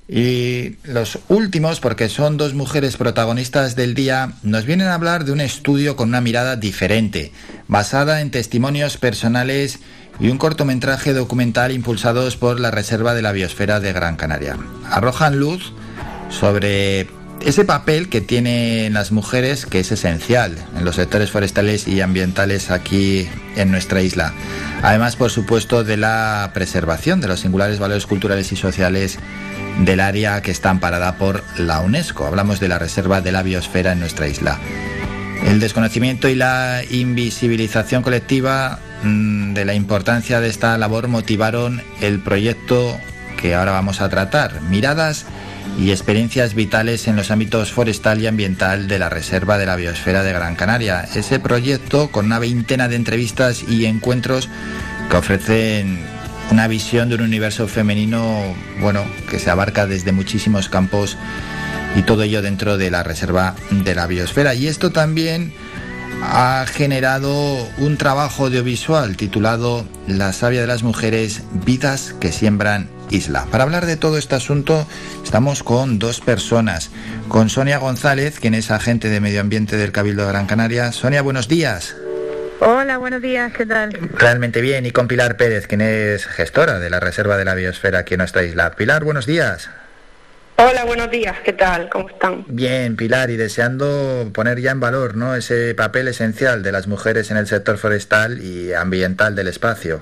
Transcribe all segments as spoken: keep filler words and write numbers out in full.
Y los últimos, porque son dos mujeres protagonistas del día, nos vienen a hablar de un estudio con una mirada diferente, basada en testimonios personales y un cortometraje documental impulsados por la Reserva de la Biosfera de Gran Canaria. Arrojan luz sobre ese papel que tienen las mujeres, que es esencial en los sectores forestales y ambientales aquí en nuestra isla. Además, por supuesto, de la preservación de los singulares valores culturales y sociales del área que está amparada por la UNESCO. Hablamos de la Reserva de la Biosfera en nuestra isla. El desconocimiento y la invisibilización colectiva mmm, de la importancia de esta labor motivaron el proyecto que ahora vamos a tratar. Miradas y experiencias vitales en los ámbitos forestal y ambiental de la Reserva de la Biosfera de Gran Canaria. Ese proyecto, con una veintena de entrevistas y encuentros que ofrecen una visión de un universo femenino, bueno, que se abarca desde muchísimos campos, y todo ello dentro de la Reserva de la Biosfera. Y esto también ha generado un trabajo audiovisual titulado La savia de las mujeres, vidas que siembran isla. Para hablar de todo este asunto estamos con dos personas, con Sonia González, quien es agente de medio ambiente del Cabildo de Gran Canaria. Sonia, buenos días. Hola, buenos días, ¿qué tal? Realmente bien. Y con Pilar Pérez, quien es gestora de la Reserva de la Biosfera aquí en nuestra isla. Pilar, buenos días. Hola, buenos días, ¿qué tal? ¿Cómo están? Bien, Pilar, y deseando poner ya en valor, ¿no?, ese papel esencial de las mujeres en el sector forestal y ambiental del espacio.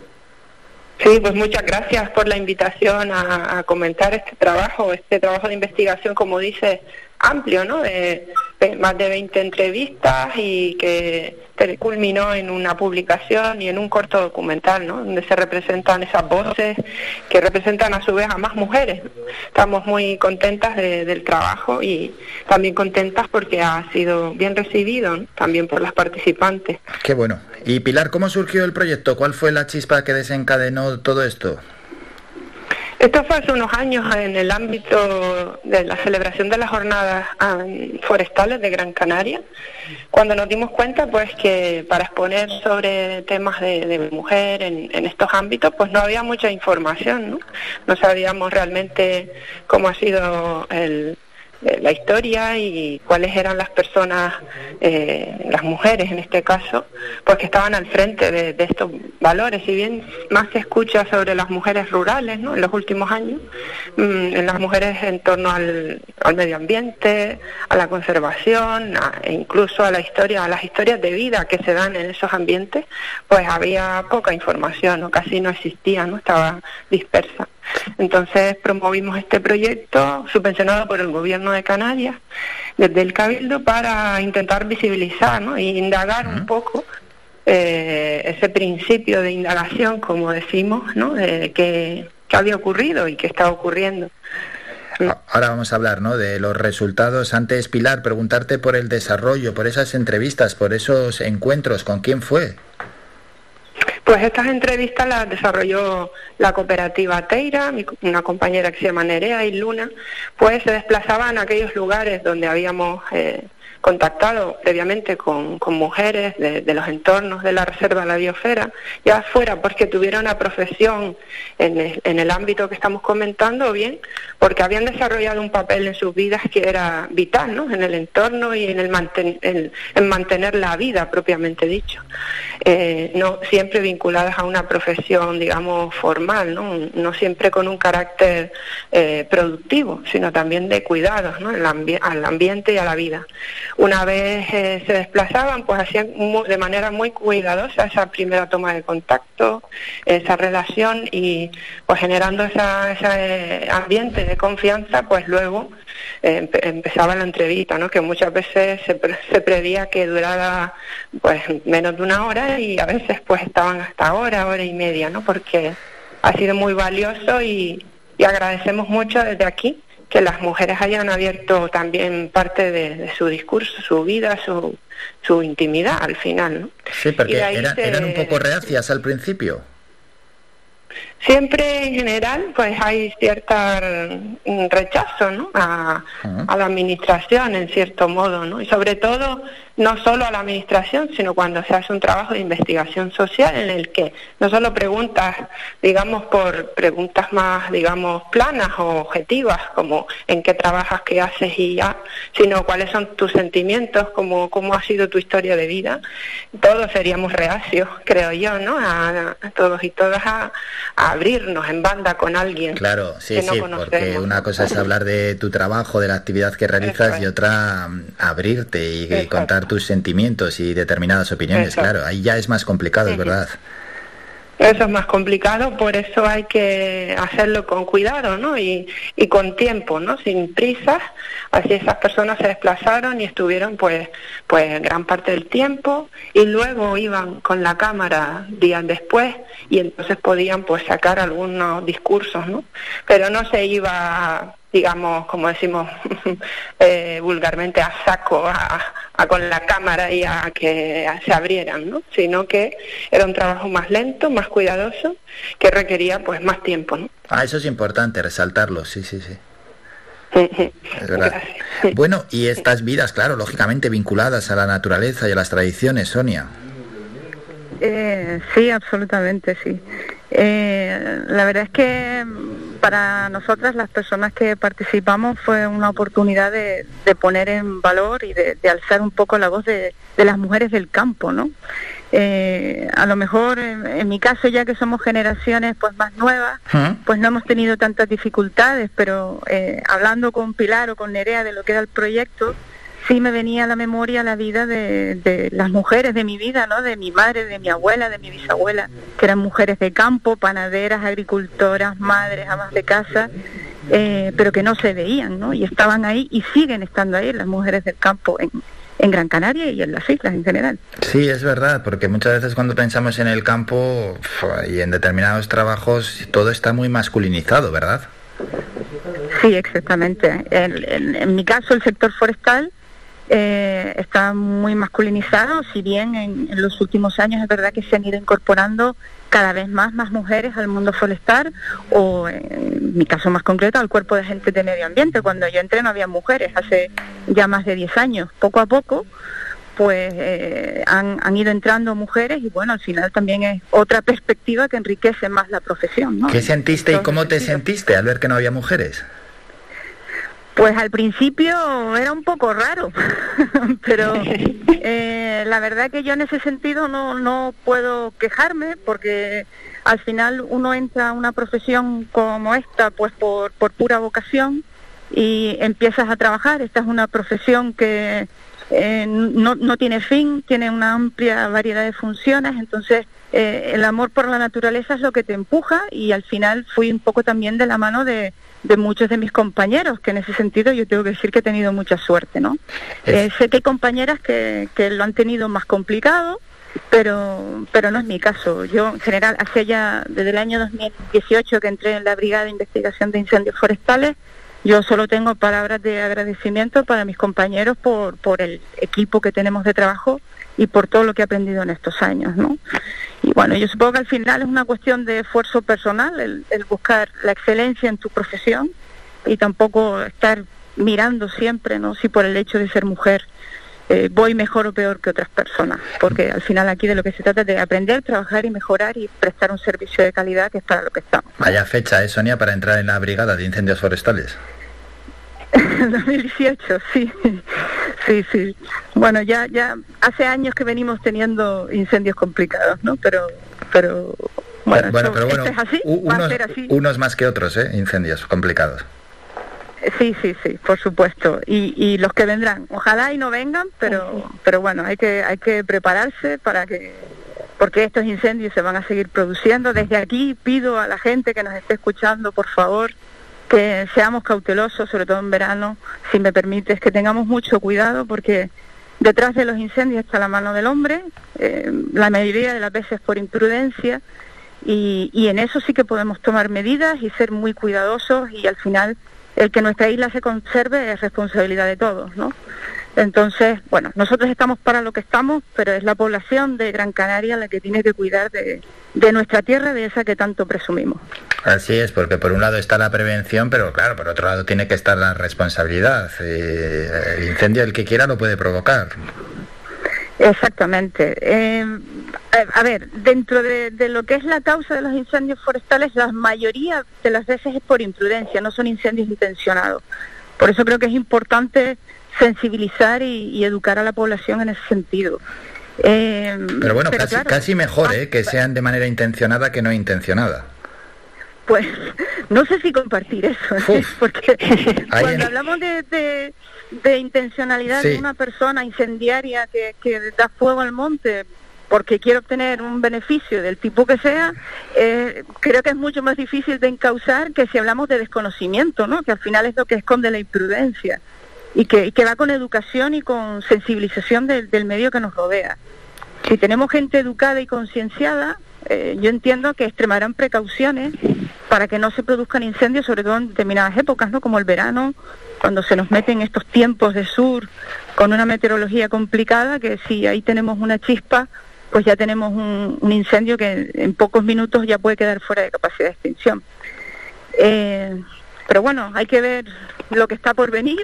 Sí, pues muchas gracias por la invitación a, a comentar este trabajo, este trabajo de investigación, como dice, amplio, ¿no? De, de más de veinte entrevistas y que culminó en una publicación y en un corto documental, ¿no?, donde se representan esas voces que representan a su vez a más mujeres. Estamos muy contentas de, del trabajo y también contentas porque ha sido bien recibido, ¿no?, también por las participantes. Qué bueno. Y Pilar, ¿cómo surgió el proyecto? ¿Cuál fue la chispa que desencadenó todo esto? Esto fue hace unos años en el ámbito de la celebración de las jornadas um, forestales de Gran Canaria, cuando nos dimos cuenta pues que para exponer sobre temas de, de mujer en, en estos ámbitos pues no había mucha información, ¿no? No sabíamos realmente cómo ha sido el... la historia y cuáles eran las personas, eh, las mujeres en este caso, pues que estaban al frente de, de estos valores. Si bien más se escucha sobre las mujeres rurales, ¿no?, en los últimos años, mmm, en las mujeres en torno al, al medio ambiente, a la conservación, a, e incluso a la historia, a las historias de vida que se dan en esos ambientes, pues había poca información, o casi no existía, no estaba dispersa. Entonces promovimos este proyecto subvencionado por el Gobierno de Canarias desde el Cabildo para intentar visibilizar, ¿no?, e indagar uh-huh. un poco eh, ese principio de indagación, como decimos, ¿no?, de que, que había ocurrido y que está ocurriendo. Ahora vamos a hablar, ¿no?, de los resultados. Antes, Pilar, preguntarte por el desarrollo, por esas entrevistas, por esos encuentros. ¿Con quién fue? Pues estas entrevistas las desarrolló la cooperativa Teira, una compañera que se llama Nerea y Luna, pues se desplazaban a aquellos lugares donde habíamos eh, contactado previamente con, con mujeres de, de los entornos de la Reserva de la Biosfera, ya fuera porque tuvieron una profesión en el, en el ámbito que estamos comentando, o bien porque habían desarrollado un papel en sus vidas que era vital, ¿no?, en el entorno y en el manten, en, en mantener la vida propiamente dicho. Eh, no siempre vinculadas a una profesión, digamos, formal, no, no siempre con un carácter eh, productivo, sino también de cuidados, ¿no?, al, ambi- al ambiente y a la vida. Una vez eh, se desplazaban, pues hacían muy, de manera muy cuidadosa esa primera toma de contacto, esa relación, y pues generando esa, ese ambiente de confianza, pues luego eh, empe- empezaba la entrevista, ¿no?, que muchas veces se, pre- se preveía que durara pues menos de una hora, y a veces pues estaban hasta hora, hora y media, ¿no?, porque ha sido muy valioso y, y agradecemos mucho desde aquí que las mujeres hayan abierto también parte de, de su discurso, su vida, su, su intimidad al final, ¿no? Sí, porque era, se... eran un poco reacias al principio. Siempre en general pues hay cierto rechazo, ¿no?, a, uh-huh. a la administración en cierto modo, ¿no?, y sobre todo no solo a la administración, sino cuando se hace un trabajo de investigación social en el que no solo preguntas, digamos, por preguntas más, digamos, planas o objetivas, como en qué trabajas, qué haces y ya, sino cuáles son tus sentimientos, cómo, cómo ha sido tu historia de vida. Todos seríamos reacios, creo yo, ¿no? A, a todos y todas a, a abrirnos en banda con alguien. Claro, sí, que no sí, conocemos. Porque una cosa es hablar de tu trabajo, de la actividad que realizas, es. y otra abrirte y, y contar tus sentimientos y determinadas opiniones. Exacto. Claro, ahí ya es más complicado, es verdad. Eso es más complicado, por eso hay que hacerlo con cuidado, ¿no? Y, y con tiempo, ¿no? Sin prisas. Así esas personas se desplazaron y estuvieron pues pues gran parte del tiempo, y luego iban con la cámara días después y entonces podían pues sacar algunos discursos, ¿no? Pero no se iba, digamos, como decimos eh, vulgarmente, a saco, a, a con la cámara y a que se abrieran, ¿no? Sino que era un trabajo más lento, más cuidadoso, que requería pues más tiempo, ¿no? Ah, eso es importante, resaltarlo, sí, sí, sí. Es verdad. Gracias. Bueno, y estas vidas, claro, lógicamente vinculadas a la naturaleza y a las tradiciones, Sonia. Eh, sí, absolutamente, sí. Eh, la verdad es que para nosotras, las personas que participamos, fue una oportunidad de, de poner en valor y de, de alzar un poco la voz de, de las mujeres del campo, ¿no? Eh, a lo mejor en, en mi caso, ya que somos generaciones pues más nuevas, ¿Mm? pues no hemos tenido tantas dificultades, pero eh, hablando con Pilar o con Nerea de lo que era el proyecto, sí me venía a la memoria la vida de, de las mujeres de mi vida, ¿no? De mi madre, de mi abuela, de mi bisabuela, que eran mujeres de campo, panaderas, agricultoras, madres, amas de casa, eh, pero que no se veían, ¿no? Y estaban ahí y siguen estando ahí las mujeres del campo en, en Gran Canaria y en las islas en general. Sí, es verdad, porque muchas veces cuando pensamos en el campo y en determinados trabajos, todo está muy masculinizado, ¿verdad? Sí, exactamente. En, en, en mi caso, el sector forestal Eh, está muy masculinizado, si bien en, en los últimos años es verdad que se han ido incorporando cada vez más más mujeres al mundo forestal, o en mi caso más concreto al cuerpo de agentes de medio ambiente. Cuando yo entré no había mujeres, hace ya más de diez años. Poco a poco pues eh, han, han ido entrando mujeres y bueno, al final también es otra perspectiva que enriquece más la profesión, ¿no? ¿Qué sentiste y cómo te sentiste al ver que no había mujeres? Pues al principio era un poco raro, pero eh, la verdad que yo en ese sentido no, no puedo quejarme, porque al final uno entra a una profesión como esta pues por, por pura vocación y empiezas a trabajar. Esta es una profesión que eh, no, no tiene fin, tiene una amplia variedad de funciones, entonces eh, el amor por la naturaleza es lo que te empuja, y al final fui un poco también de la mano de de muchos de mis compañeros, que en ese sentido yo tengo que decir que he tenido mucha suerte, ¿no? Eh, sé que hay compañeras que, que lo han tenido más complicado, pero pero no es mi caso. Yo, en general, hace ya desde el año dos mil dieciocho que entré en la Brigada de Investigación de Incendios Forestales, yo solo tengo palabras de agradecimiento para mis compañeros por, por el equipo que tenemos de trabajo y por todo lo que he aprendido en estos años, ¿no? Y bueno, yo supongo que al final es una cuestión de esfuerzo personal, el, el buscar la excelencia en tu profesión, y tampoco estar mirando siempre, ¿no?, si por el hecho de ser mujer eh, voy mejor o peor que otras personas, porque al final aquí de lo que se trata es de aprender, trabajar y mejorar y prestar un servicio de calidad, que es para lo que estamos. Vaya fecha, ¿eh, Sonia, para entrar en la Brigada de Incendios Forestales? dos mil dieciocho, sí, sí, sí. Bueno, ya ya hace años que venimos teniendo incendios complicados, ¿no? Pero, pero bueno, bueno, eso, pero bueno es así, unos, va a ser así. Unos más que otros, ¿eh? Incendios complicados. Sí, sí, sí, por supuesto. Y, y los que vendrán, ojalá y no vengan, pero, uh-huh. pero bueno, hay que hay que prepararse para que, porque estos incendios se van a seguir produciendo. Desde aquí pido a la gente que nos esté escuchando, por favor, que seamos cautelosos, sobre todo en verano, si me permites, que tengamos mucho cuidado, porque detrás de los incendios está la mano del hombre, eh, la mayoría de las veces por imprudencia, y, y en eso sí que podemos tomar medidas y ser muy cuidadosos, y al final el que nuestra isla se conserve es responsabilidad de todos, ¿no? Entonces, bueno, nosotros estamos para lo que estamos, pero es la población de Gran Canaria la que tiene que cuidar de, de nuestra tierra, de esa que tanto presumimos. Así es, porque por un lado está la prevención, pero claro, por otro lado tiene que estar la responsabilidad. Eh, el incendio, el que quiera, lo puede provocar. Exactamente. Eh, a, a ver, dentro de, de lo que es la causa de los incendios forestales, la mayoría de las veces es por imprudencia, no son incendios intencionados. Por eso creo que es importante sensibilizar y, y educar a la población en ese sentido. Eh, pero bueno, pero casi, claro, casi mejor ¿eh? que sean de manera intencionada que no intencionada. Pues no sé si compartir eso, ¿eh? Porque cuando en... hablamos de, de, de intencionalidad sí. de una persona incendiaria que, que da fuego al monte porque quiere obtener un beneficio del tipo que sea, eh, creo que es mucho más difícil de encauzar que si hablamos de desconocimiento, ¿no? Que al final es lo que esconde la imprudencia y que, y que va con educación y con sensibilización del, del medio que nos rodea. Si tenemos gente educada y concienciada, eh, yo entiendo que extremarán precauciones para que no se produzcan incendios, sobre todo en determinadas épocas, ¿no? Como el verano, cuando se nos meten estos tiempos de sur con una meteorología complicada, que si ahí tenemos una chispa, pues ya tenemos un, un incendio que en pocos minutos ya puede quedar fuera de capacidad de extinción. Eh, pero bueno, hay que ver lo que está por venir.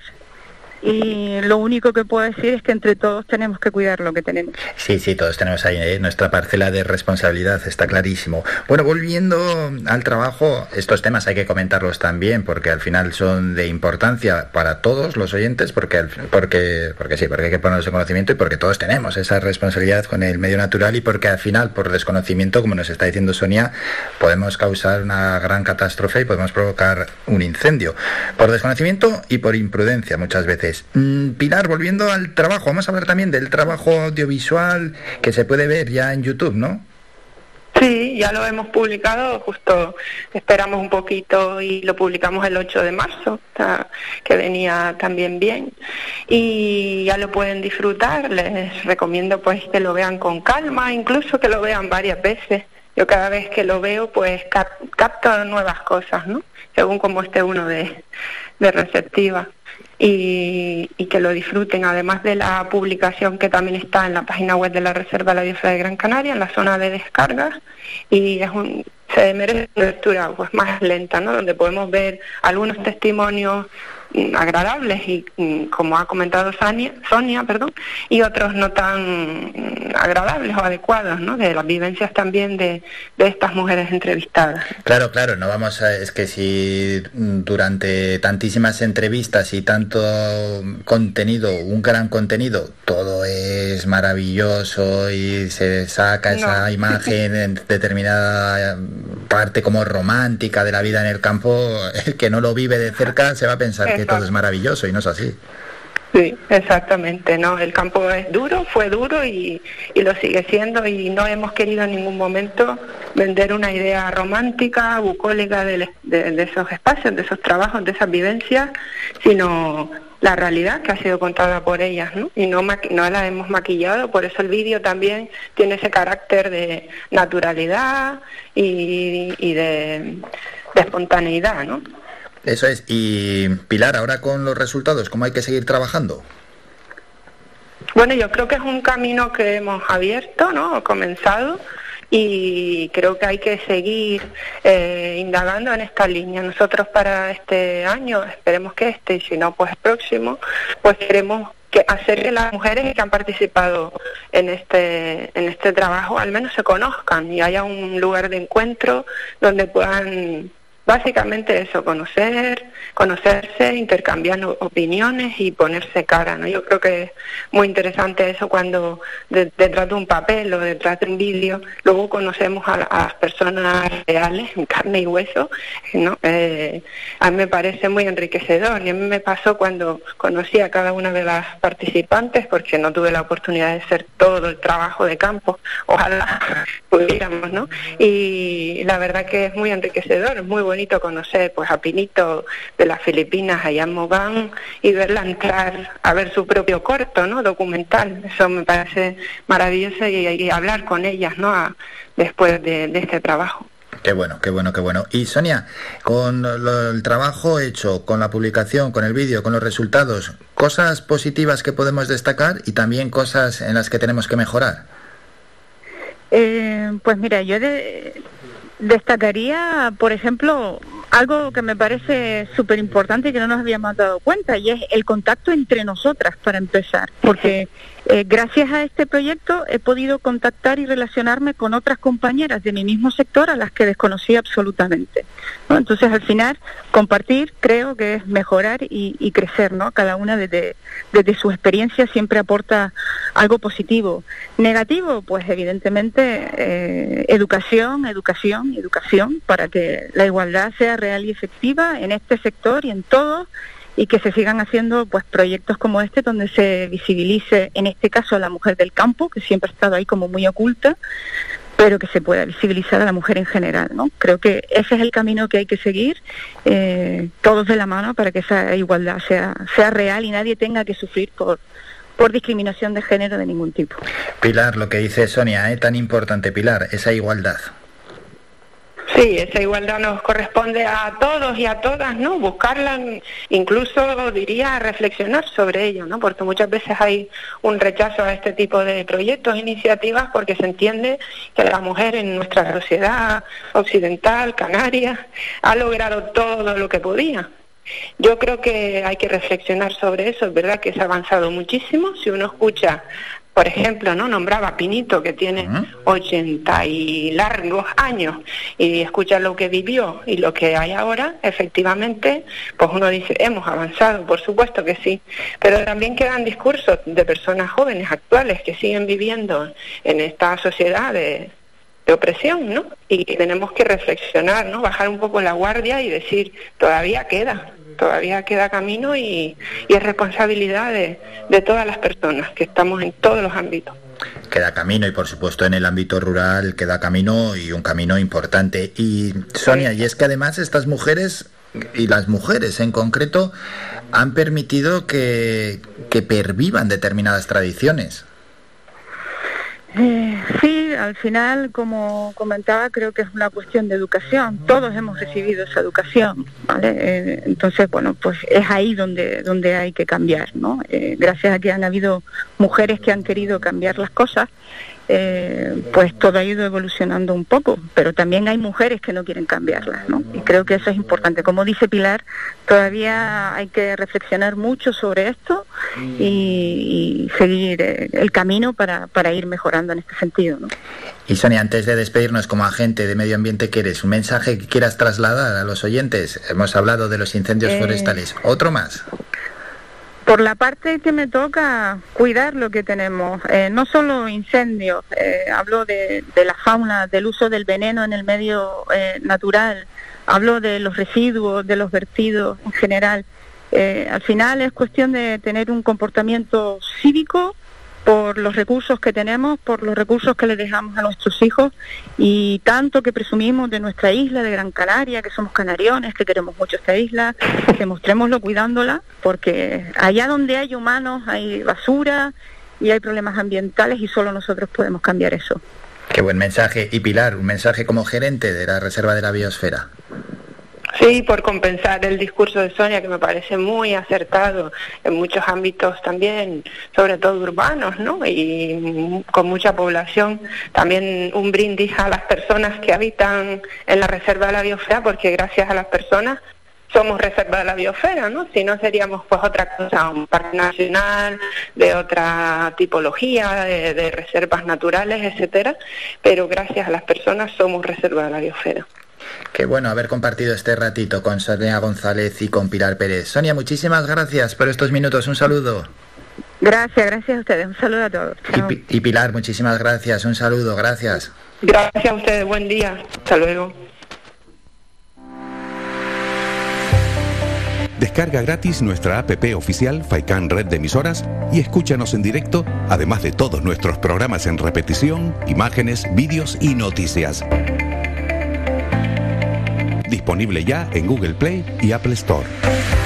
Y lo único que puedo decir es que entre todos tenemos que cuidar lo que tenemos. Sí, sí, todos tenemos ahí ¿eh? nuestra parcela de responsabilidad, está clarísimo. Bueno, volviendo al trabajo, estos temas hay que comentarlos también porque al final son de importancia para todos los oyentes, porque porque porque sí, porque hay que ponernos en conocimiento y porque todos tenemos esa responsabilidad con el medio natural y porque al final, por desconocimiento, como nos está diciendo Sonia, podemos causar una gran catástrofe y podemos provocar un incendio. Por desconocimiento y por imprudencia muchas veces. Pilar, volviendo al trabajo, vamos a hablar también del trabajo audiovisual que se puede ver ya en YouTube, ¿no? Sí, ya lo hemos publicado, justo esperamos un poquito y lo publicamos el ocho de marzo, que venía también bien, y ya lo pueden disfrutar. Les recomiendo pues que lo vean con calma, incluso que lo vean varias veces. Yo cada vez que lo veo pues cap capto nuevas cosas, ¿no? Según como esté uno de, de receptiva. Y, y que lo disfruten, además de la publicación que también está en la página web de la Reserva de la Biosfera de Gran Canaria, en la zona de descargas, y es un, se merece una lectura pues más lenta, ¿no? Donde podemos ver algunos testimonios agradables y como ha comentado Sonia, Sonia perdón, y otros no tan agradables o adecuados, ¿no? De las vivencias también de, de estas mujeres entrevistadas. Claro, claro, no vamos a, es que si durante tantísimas entrevistas y tanto contenido, un gran contenido, todo es maravilloso y se saca esa no. imagen en determinada parte como romántica de la vida en el campo, el que no lo vive de cerca se va a pensar que todo es maravilloso y no es así. Sí, exactamente, no, el campo es duro, fue duro y, y lo sigue siendo, y no hemos querido en ningún momento vender una idea romántica, bucólica de, de, de esos espacios, de esos trabajos, de esas vivencias, sino la realidad que ha sido contada por ellas, ¿no? Y no, no la hemos maquillado, por eso el vídeo también tiene ese carácter de naturalidad y, y de, de espontaneidad, ¿no? Eso es. Y Pilar, ahora con los resultados, ¿cómo hay que seguir trabajando? Bueno, yo creo que es un camino que hemos abierto, ¿no? Comenzado, y creo que hay que seguir eh, indagando en esta línea. Nosotros para este año, esperemos que este, y si no, pues el próximo, pues queremos que hacer que las mujeres que han participado en este en este trabajo al menos se conozcan y haya un lugar de encuentro donde puedan básicamente eso, conocer, conocerse, intercambiar opiniones y ponerse cara, ¿no? Yo creo que es muy interesante eso cuando de, detrás de un papel o detrás de un vídeo, luego conocemos a, a las personas reales, en carne y hueso, ¿no? Eh, a mí me parece muy enriquecedor, y a mí me pasó cuando conocí a cada una de las participantes, porque no tuve la oportunidad de hacer todo el trabajo de campo, ojalá pudiéramos, ¿no? Y la verdad que es muy enriquecedor, es muy bonito bonito conocer pues a Pinito de las Filipinas allá en Mogán y verla entrar a ver su propio corto, ¿no? Documental. Eso me parece maravilloso, y, y hablar con ellas, ¿no? A, después de, de este trabajo. Qué bueno, qué bueno, qué bueno. Y Sonia, con lo, el trabajo hecho, con la publicación, con el vídeo, con los resultados, cosas positivas que podemos destacar y también cosas en las que tenemos que mejorar. Eh, pues mira, yo de... destacaría, por ejemplo, algo que me parece súper importante y que no nos habíamos dado cuenta, y es el contacto entre nosotras, para empezar, porque eh, gracias a este proyecto he podido contactar y relacionarme con otras compañeras de mi mismo sector a las que desconocía absolutamente, ¿no? Entonces, al final, compartir creo que es mejorar y, y crecer, ¿no? Cada una desde, desde su experiencia siempre aporta algo positivo. Negativo, pues evidentemente eh, educación, educación y educación para que la igualdad sea real y efectiva en este sector y en todos, y que se sigan haciendo pues proyectos como este donde se visibilice, en este caso, a la mujer del campo, que siempre ha estado ahí como muy oculta, pero que se pueda visibilizar a la mujer en general, ¿no? Creo que ese es el camino que hay que seguir, eh, todos de la mano, para que esa igualdad sea, sea real y nadie tenga que sufrir por, por discriminación de género de ningún tipo. Pilar, lo que dice Sonia, ¿eh? Tan importante, Pilar, esa igualdad. Sí, esa igualdad nos corresponde a todos y a todas, ¿no? Buscarla, incluso diría reflexionar sobre ello, ¿no? Porque muchas veces hay un rechazo a este tipo de proyectos, iniciativas, porque se entiende que la mujer en nuestra sociedad occidental, canaria, ha logrado todo lo que podía. Yo creo que hay que reflexionar sobre eso. Es verdad que se ha avanzado muchísimo. Si uno escucha, por ejemplo, no nombraba a Pinito, que tiene ochenta y largos años, y escucha lo que vivió y lo que hay ahora, efectivamente, pues uno dice, hemos avanzado, por supuesto que sí, pero también quedan discursos de personas jóvenes actuales que siguen viviendo en esta sociedad de, de opresión, ¿no? Y tenemos que reflexionar, ¿no? Bajar un poco la guardia y decir, todavía queda. Todavía queda camino y, y es responsabilidad de, de todas las personas que estamos en todos los ámbitos. Queda camino, y por supuesto en el ámbito rural queda camino, y un camino importante. Y Sonia, y es que además estas mujeres, y las mujeres en concreto, han permitido que, que pervivan determinadas tradiciones. Eh, sí, al final, como comentaba, creo que es una cuestión de educación. Todos hemos recibido esa educación, ¿vale? Eh, entonces, bueno, pues es ahí donde donde hay que cambiar, ¿no? Eh, gracias a que han habido mujeres que han querido cambiar las cosas, eh, pues todo ha ido evolucionando un poco, pero también hay mujeres que no quieren cambiarlas, ¿no? Y creo que eso es importante. Como dice Pilar, todavía hay que reflexionar mucho sobre esto y, y seguir eh, el camino para, para ir mejorando en este sentido, ¿no? Y Sonia, antes de despedirnos, como agente de medio ambiente que eres, un mensaje que quieras trasladar a los oyentes. Hemos hablado de los incendios eh... forestales. ¿Otro más? Por la parte que me toca, cuidar lo que tenemos, eh, no solo incendios, eh, hablo de, de la fauna, del uso del veneno en el medio eh, natural, hablo de los residuos, de los vertidos en general. Eh, al final es cuestión de tener un comportamiento cívico por los recursos que tenemos, por los recursos que le dejamos a nuestros hijos, y tanto que presumimos de nuestra isla de Gran Canaria, que somos canariones, que queremos mucho esta isla, demostrémoslo cuidándola, porque allá donde hay humanos hay basura y hay problemas ambientales, y solo nosotros podemos cambiar eso. Qué buen mensaje. Y Pilar, un mensaje como gerente de la Reserva de la Biosfera. Sí, por compensar el discurso de Sonia, que me parece muy acertado en muchos ámbitos también, sobre todo urbanos, ¿no? Y con mucha población. También un brindis a las personas que habitan en la Reserva de la Biosfera, porque gracias a las personas somos Reserva de la Biosfera, ¿no? Si no, seríamos pues otra cosa, un parque nacional de otra tipología, de, de reservas naturales, etcétera. Pero gracias a las personas somos Reserva de la Biosfera. Qué bueno haber compartido este ratito con Sonia González y con Pilar Pérez. Sonia, muchísimas gracias por estos minutos. Un saludo. Gracias, gracias a ustedes. Un saludo a todos. Y, y Pilar, muchísimas gracias. Un saludo, gracias. Gracias a ustedes. Buen día. Hasta luego. Descarga gratis nuestra app oficial Faikan Red de Emisoras y escúchanos en directo, además de todos nuestros programas en repetición, imágenes, vídeos y noticias. Disponible ya en Google Play y Apple Store.